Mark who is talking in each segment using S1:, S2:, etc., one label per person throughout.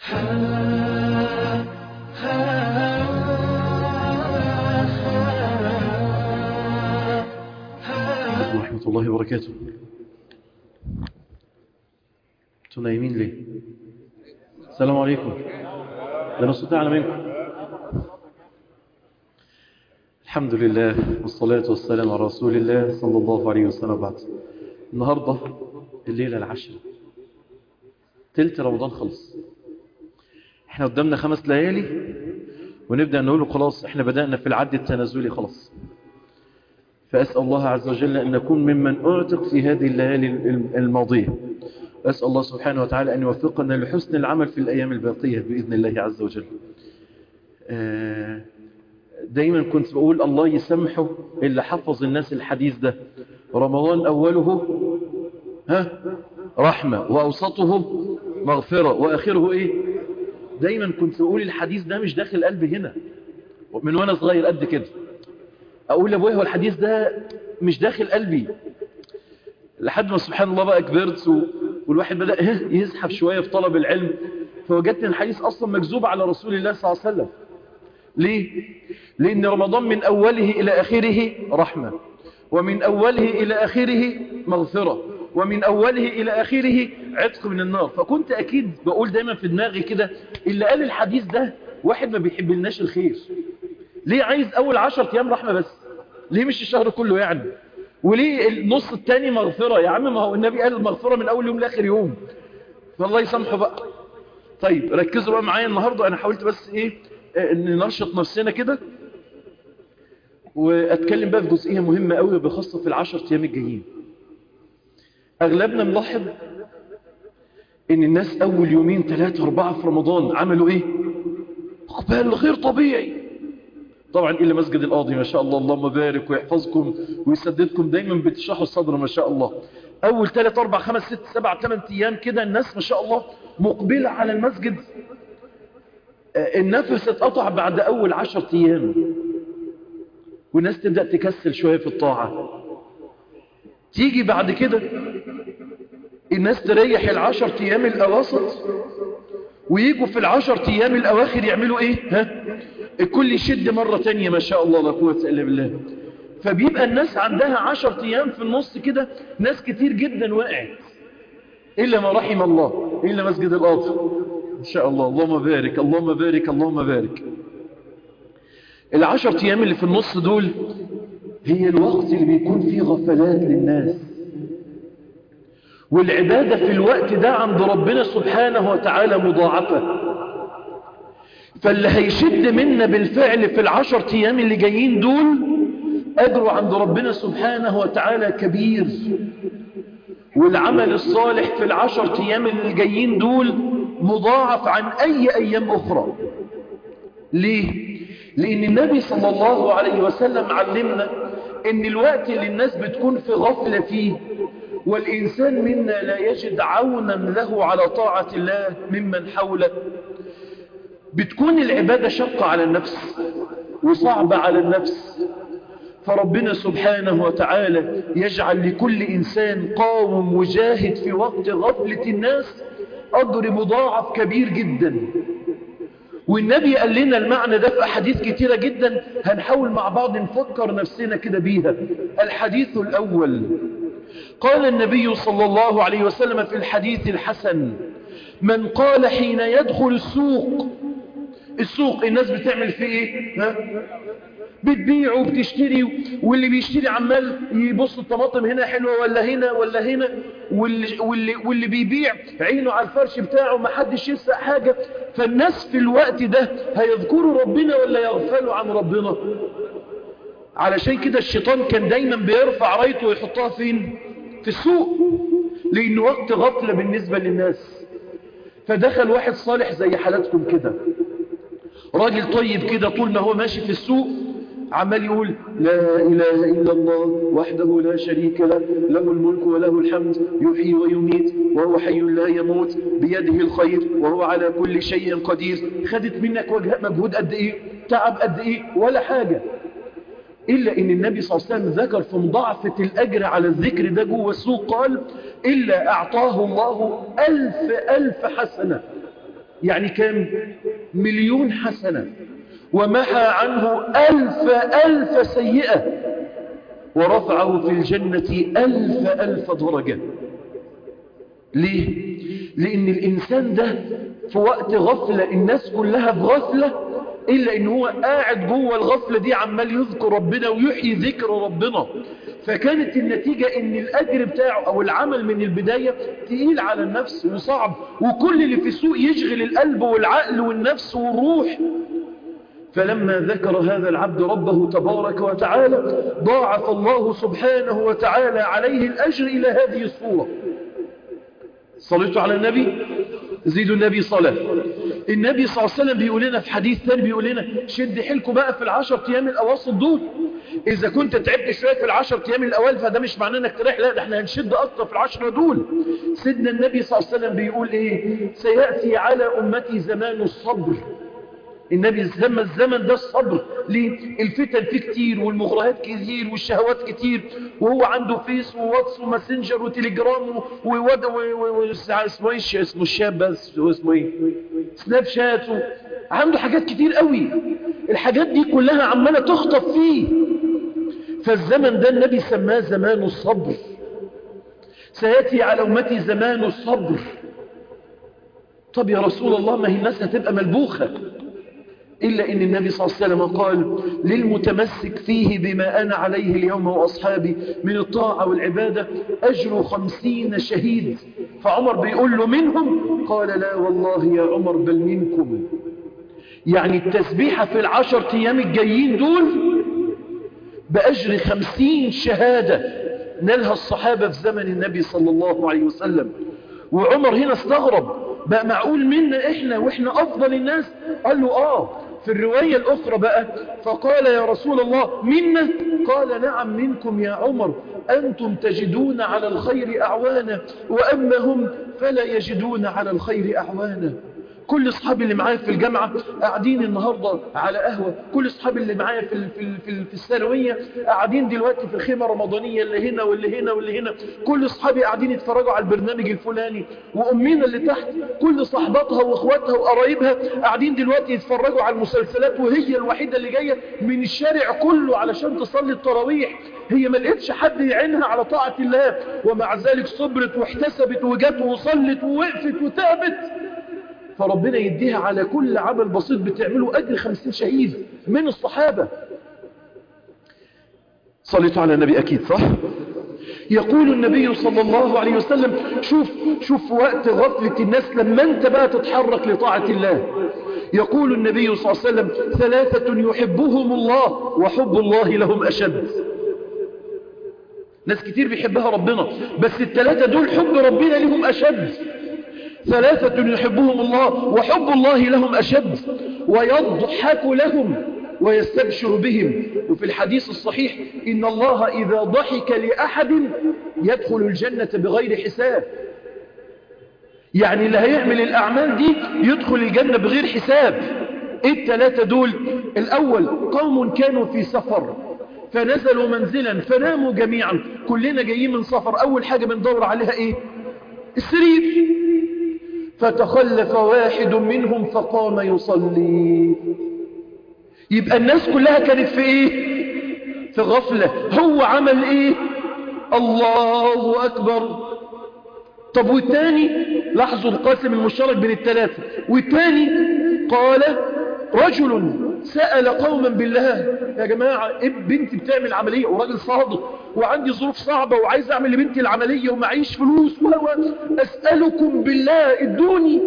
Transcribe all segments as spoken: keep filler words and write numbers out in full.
S1: ورحمة الله وبركاته. انتوا نايمين ليه؟ السلام عليكم. ده نص تعالى منكم. الحمد لله والصلاة والسلام على رسول الله صلى الله عليه وسلم. بعد النهاردة الليلة العشرة تلت رمضان خلص. احنا قدامنا خمس ليالي ونبدأ نقول خلاص احنا بدأنا في العد التنازلي خلاص. فأسأل الله عز وجل أن نكون ممن أعتق في هذه الليالي الماضية. أسأل الله سبحانه وتعالى أن يوفقنا لحسن العمل في الأيام الباقية بإذن الله عز وجل. دايما كنت بقول الله يسامحه اللي حفظ الناس الحديث ده. رمضان أوله ها رحمة وأوسطه مغفرة وآخره إيه. دايما كنت بقول الحديث ده مش داخل قلبي هنا من وأنا صغير قد كده. أقول لأبويا هو الحديث ده مش داخل قلبي لحد ما سبحان الله بقى كبرت و... والواحد بدأ يزحف شوية في طلب العلم. فوجدت ان الحديث أصلا مكذوب على رسول الله صلى الله عليه وسلم. ليه؟ لأن رمضان من أوله إلى آخره رحمة، ومن أوله إلى آخره مغفرة، ومن أوله إلى آخره عتق من النار. فكنت أكيد بقول دايما في دماغي كده اللي قال الحديث ده واحد ما بيحب لناش الخير. ليه عايز أول عشر أيام رحمة بس؟ ليه مش الشهر كله يعني؟ وليه النص التاني مغفرة؟ يا عم ما هو النبي قال المغفرة من أول يوم لآخر يوم. فالله يسامحه بقى. طيب ركزوا بقى معايا النهاردة. أنا حاولت بس إيه ننشط نفسنا كده وأتكلم بقى في جزئية مهمة قوي بخاصة في العشر أيام الجايين. أغلبنا ملاحظ إن الناس أول يومين ثلاثة أربعة في رمضان عملوا إيه؟ إقبال غير طبيعي. طبعا إلا مسجد القاضي ما شاء الله، اللهم بارك ويحفظكم ويسددكم دايما بتشرحوا الصدر ما شاء الله. أول ثلاثة أربعة خمس ست سبع ثمان أيام كده الناس ما شاء الله مقبلة على المسجد. النفس اتقطع بعد أول عشر أيام والناس تبدأ تكسل شوية في الطاعة. تيجي بعد كده الناس تريح العشر أيام الأواسط ويجوا في العشر أيام الأواخر يعملوا إيه؟ ها؟ الكل يشد مرة تانية ما شاء الله لا قوة إلا بالله. فبيبقى الناس عندها عشر أيام في النص كده ناس كتير جدا وقعت إلا ما رحم الله، إلا مسجد القاضي إن شاء الله. اللهم بارك اللهم بارك اللهم بارك. العشر أيام اللي في النص دول هي الوقت اللي بيكون فيه غفلات للناس، والعبادة في الوقت ده عند ربنا سبحانه وتعالى مضاعفة. فاللي هيشد منا بالفعل في العشر أيام اللي جايين دول أجره عند ربنا سبحانه وتعالى كبير. والعمل الصالح في العشر أيام اللي جايين دول مضاعف عن أي أيام أخرى. ليه؟ لأن النبي صلى الله عليه وسلم علمنا إن الوقت اللي الناس بتكون في غفلة فيه والإنسان منا لا يجد عونا له على طاعة الله ممن حوله، بتكون العبادة شقة على النفس وصعبة على النفس. فربنا سبحانه وتعالى يجعل لكل إنسان قاوم وجاهد في وقت غفلة الناس أجر مضاعف كبير جدا. والنبي قال لنا المعنى ده في أحاديث كتيرة جدا هنحاول مع بعض نفكر نفسنا كده بيها. الحديث الأول قال النبي صلى الله عليه وسلم في الحديث الحسن: من قال حين يدخل السوق، السوق الناس بتعمل فيه ايه؟ ها؟ بتبيع وبتشتري، واللي بيشتري عمال يبص الطماطم هنا حلوة ولا هنا ولا هنا، واللي, واللي, واللي بيبيع عينه على الفرش بتاعه محدش يسرق حاجة. فالناس في الوقت ده هيذكروا ربنا ولا يغفلوا عن ربنا؟ علشان كده الشيطان كان دايما بيرفع رايته ويحطها فين؟ في السوق، لأنه وقت غفلة بالنسبة للناس. فدخل واحد صالح زي حالاتكم كده، راجل طيب كده، طول ما هو ماشي في السوق عمال يقول لا إله إلا الله وحده لا شريك له، له الملك وله الحمد يحيي ويميت وهو حي لا يموت بيده الخير وهو على كل شيء قدير. خدت منك وجه مجهود قد إيه؟ تعب قد إيه؟ ولا حاجة. إلا إن النبي صلى الله عليه وسلم ذكر في مضاعفة الأجر على الذكر ده جوه السوق، قال إلا أعطاه الله ألف ألف حسنة. يعني كام؟ مليون حسنة، ومحى عنه ألف ألف سيئة، ورفعه في الجنة ألف ألف درجة. ليه؟ لأن الإنسان ده في وقت غفلة، الناس كلها في غفلة، إلا إن هو قاعد جوه الغفلة دي عمال يذكر ربنا ويحيي ذكر ربنا. فكانت النتيجة إن الأجر بتاعه أو العمل من البداية تقيل على النفس وصعب، وكل اللي في سوء يشغل القلب والعقل والنفس والروح. فلما ذكر هذا العبد ربه تبارك وتعالى ضاعف الله سبحانه وتعالى عليه الأجر إلى هذه الصورة. صليتوا على النبي؟ زيدوا النبي صلاة. النبي صلى الله عليه وسلم بيقول لنا في حديث ثاني، بيقول لنا شد حيلكم بقى في العشر أيام الأواسط دول. إذا كنت تعبت شوية في العشر أيام الأول فده مش معناه إنك تريح، لا، احنا هنشد أكتر في العشرة دول. سيدنا النبي صلى الله عليه وسلم بيقول إيه؟ سيأتي على أمتي زمان الصبر. النبي سمى الزمن ده الصبر. ليه؟ الفتن فيه كتير، والمغريات كتير، والشهوات كتير، وهو عنده فيس وواتس وماسنجر وتليجرام وود اسمه ايه اسمه الشاب بس اسمه ايه سناب شات، عنده حاجات كتير قوي. الحاجات دي كلها عماله تخطف فيه. فالزمن ده النبي سماه زمان الصبر. سياتي على امتي زمان الصبر. طب يا رسول الله، ما هي الناس هتبقى ملبوخه. إلا إن النبي صلى الله عليه وسلم قال للمتمسك فيه بما أنا عليه اليوم وأصحابي من الطاعة والعبادة أجر خمسين شهيد. فعمر بيقول له منهم؟ قال لا والله يا عمر بل منكم. يعني التسبيحة في العشر أيام الجايين دول بأجر خمسين شهادة نالها الصحابة في زمن النبي صلى الله عليه وسلم. وعمر هنا استغرب، بقى معقول منا إحنا وإحنا أفضل الناس؟ قال له آه. في الرواية الأخرى بقى فقال يا رسول الله منا؟ قال نعم منكم يا عمر، أنتم تجدون على الخير أعوانا، وأما هم فلا يجدون على الخير أعوانا. كل أصحابي اللي معايا في الجامعة قاعدين النهاردة على قهوة، كل أصحابي اللي معايا في في في, في الثانوية قاعدين دلوقتي في الخيمة الرمضانية اللي هنا واللي هنا واللي هنا، كل أصحابي قاعدين يتفرجوا على البرنامج الفلاني، وأمينا اللي تحت كل صحباتها وأخواتها وقرايبها قاعدين دلوقتي يتفرجوا على المسلسلات، وهي الوحيدة اللي جاية من الشارع كله علشان تصلي التراويح. هي ما لقيتش حد يعينها على طاعة الله، ومع ذلك صبرت واحتسبت وجت وصلت ووقفت وتعبت. فربنا يديها على كل عمل بسيط بتعمله أجر خمسين شهيد من الصحابة. صليتوا على النبي أكيد صح؟ يقول النبي صلى الله عليه وسلم شوف شوف وقت غفلة الناس لما انت بقى تتحرك لطاعة الله. يقول النبي صلى الله عليه وسلم ثلاثة يحبهم الله وحب الله لهم أشد. ناس كتير بيحبها ربنا، بس الثلاثة دول حب ربنا لهم أشد. ثلاثة يحبهم الله وحب الله لهم أشد، ويضحك لهم ويستبشر بهم. وفي الحديث الصحيح إن الله إذا ضحك لأحد يدخل الجنة بغير حساب. يعني اللي هيعمل الأعمال دي يدخل الجنة بغير حساب. إيه الثلاثة دول؟ الأول قوم كانوا في سفر فنزلوا منزلا فناموا جميعا. كلنا جايين من سفر، أول حاجة بندور عليها إيه؟ السرير. فتخلف واحد منهم فقام يصلي. يبقى الناس كلها كانت في ايه؟ في غفلة. هو عمل ايه؟ الله اكبر. طب والتاني؟ لاحظوا القاسم المشترك بين الثلاثة. والتاني قال رجل سأل قوما بالله، يا جماعة بنتي بتعمل عملية وراجل صادق وعندي ظروف صعبة وعايز اعمل لبنتي العملية ومعيش فلوس، اسألكم بالله ادوني.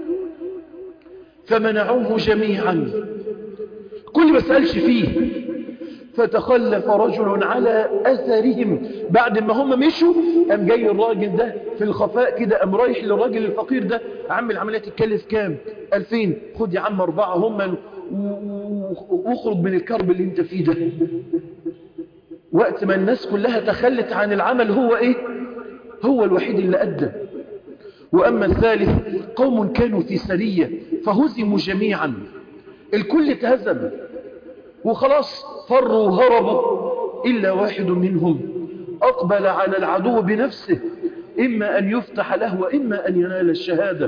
S1: فمنعوه جميعا، كل ما سألش فيه. فتخلف رجل على أثرهم، بعد ما هم مشوا قام جاي الراجل ده في الخفاء كده، قام رايح للراجل الفقير ده، عم العملية تتكلف كام؟ ألفين. خد يا عم أربعة هم واخرج من الكرب اللي انت فيه ده. وقت ما الناس كلها تخلت عن العمل هو ايه؟ هو الوحيد اللي أدى. وأما الثالث قوم كانوا في سرية فهزموا جميعا، الكل تهزم وخلاص فروا وهربوا، إلا واحد منهم أقبل على العدو بنفسه، إما أن يفتح له وإما أن ينال الشهادة.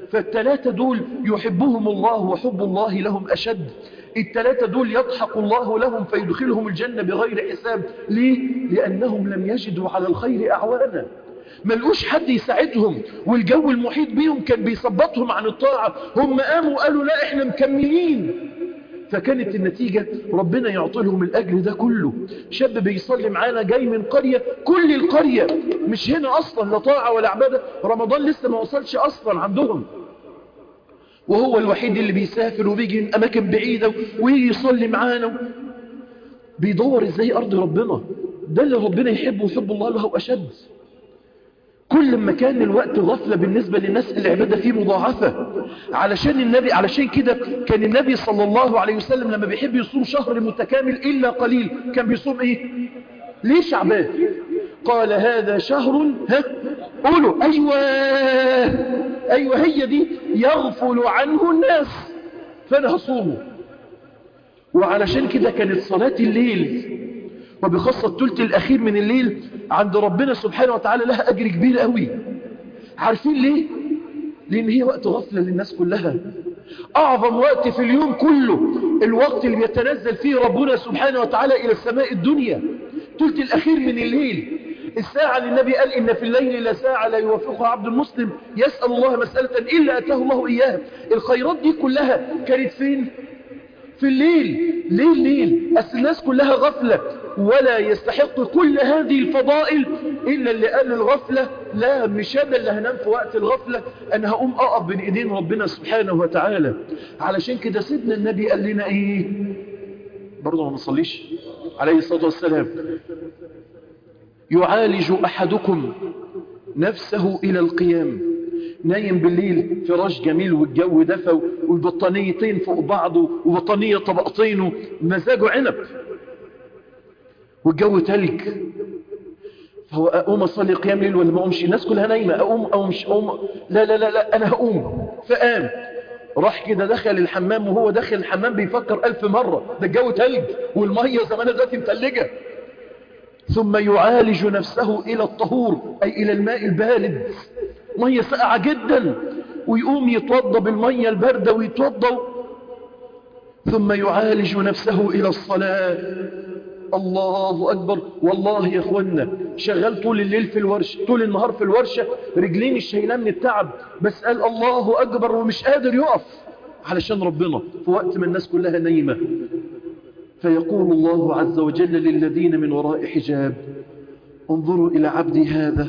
S1: فالثلاثة دول يحبهم الله وحب الله لهم أشد. الثلاثة دول يضحك الله لهم فيدخلهم الجنة بغير حساب. ليه؟ لأنهم لم يجدوا على الخير أعوانا، ملقوش حد يساعدهم، والجو المحيط بيهم كان بيثبطهم عن الطاعة. هم قاموا قالوا لا احنا مكملين، فكانت النتيجة ربنا يعطي لهم الأجر ده كله. شاب بيصلي معانا جاي من قرية، كل القرية مش هنا أصلا لا طاعة ولا عبادة، رمضان لسه ما وصلش أصلا عندهم، وهو الوحيد اللي بيسافر وبيجي من أماكن بعيدة ويجي يصلي معانا، بيدور إزاي أرض ربنا. ده اللي ربنا يحبه ويحب الله له أشد. كل ما كان الوقت غفلة بالنسبة للناس العبادة فيه مضاعفة. علشان النبي علشان كده كان النبي صلى الله عليه وسلم لما بيحب يصوم شهر متكامل إلا قليل كان بيصوم إيه؟ ليه شعبان؟ قال هذا شهر، ها قولوا أيوة أيوة هي دي، يغفل عنه الناس فأنا هصومه. وعلشان كده كانت صلاة الليل وبخاصة الثلث الأخير من الليل عند ربنا سبحانه وتعالى لها أجر كبير قوي. عارفين ليه؟ لأن هي وقت غفلة للناس كلها. أعظم وقت في اليوم كله الوقت اللي بيتنزل فيه ربنا سبحانه وتعالى إلى السماء الدنيا، الثلث الأخير من الليل. الساعة اللي النبي قال إن في الليل لساعة لا يوافقها عبد المسلم يسأل الله مسألة إلا أتاه الله إياها. الخيرات دي كلها كانت فين؟ في الليل. ليه الليل؟ أصل الناس كلها غفلة، ولا يستحق كل هذه الفضائل إلا اللي قال الغفلة لا، مش أنا اللي هنام في وقت الغفلة، أنا هقوم أقف بين إيدين ربنا سبحانه وتعالى. علشان كده سيدنا النبي قال لنا إيه؟ برضه ما نصليش عليه الصلاة والسلام، يعالج أحدكم نفسه إلى القيام. نايم بالليل فراش جميل والجو دفى والبطانيتين فوق بعضه وبطانية طبقتين ومزاجه عنب والجو تلج، فهو أقوم أصلي قيام ليل ولا ما أقومش؟ الناس كلها نايمة، أقوم أو مش أقوم؟ لا لا لا لا أنا هقوم. فقام راح كده دخل الحمام، وهو داخل الحمام بيفكر ألف مرة ده الجو تلج والمية زمانها دلوقتي متلجة. ثم يعالج نفسه إلى الطهور أي إلى الماء البارد، مية ساقعة جدا، ويقوم يتوضى بالمية الباردة ويتوضى. ثم يعالج نفسه إلى الصلاة. الله أكبر. والله يا أخوانا شغال طول الليل في الورشة، طول النهار في الورشة، رجلين الشيلان من التعب، بس قال الله أكبر ومش قادر يقف علشان ربنا في وقت ما الناس كلها نايمة. فيقول الله عز وجل للذين من وراء حجاب انظروا إلى عبدي هذا،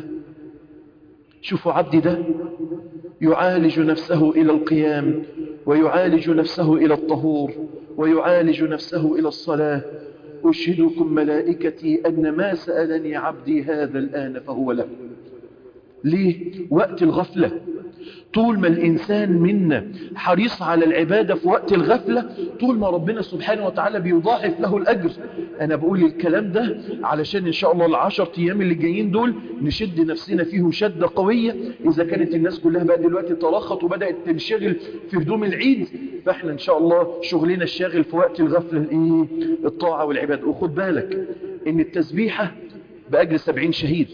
S1: شوفوا عبدي ده يعالج نفسه إلى القيام، ويعالج نفسه إلى الطهور، ويعالج نفسه إلى الصلاة. أشهدكم ملائكتي أن ما سألني عبدي هذا الآن فهو له. ليه؟ وقت الغفلة. طول ما الإنسان منا حريص على العبادة في وقت الغفلة، طول ما ربنا سبحانه وتعالى بيضاعف له الأجر. أنا بقول الكلام ده علشان إن شاء الله العشر أيام اللي جايين دول نشد نفسنا فيهم شدة قوية. إذا كانت الناس كلها بقى دلوقتي ترخت وبدأت تنشغل في هدوم العيد، فإحنا إن شاء الله شغلنا الشاغل في وقت الغفلة الإيه؟ الطاعة والعبادة. وخد بالك إن التسبيحة بأجر سبعين شهيد.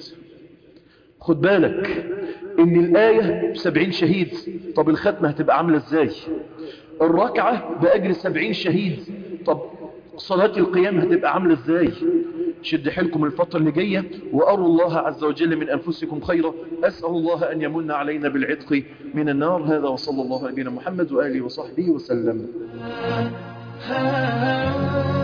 S1: خد بالك ان الآية بسبعين شهيد. طب الختمة هتبقى عاملة ازاي؟ الركعة بأجر سبعين شهيد. طب صلاة القيام هتبقى عاملة ازاي؟ شد حيلكم الفترة اللي جاية وأروا الله عز وجل من أنفسكم خيرا. أسأل الله أن يمن علينا بالعتق من النار. هذا وصلى الله على نبينا محمد وآله وصحبه وسلم.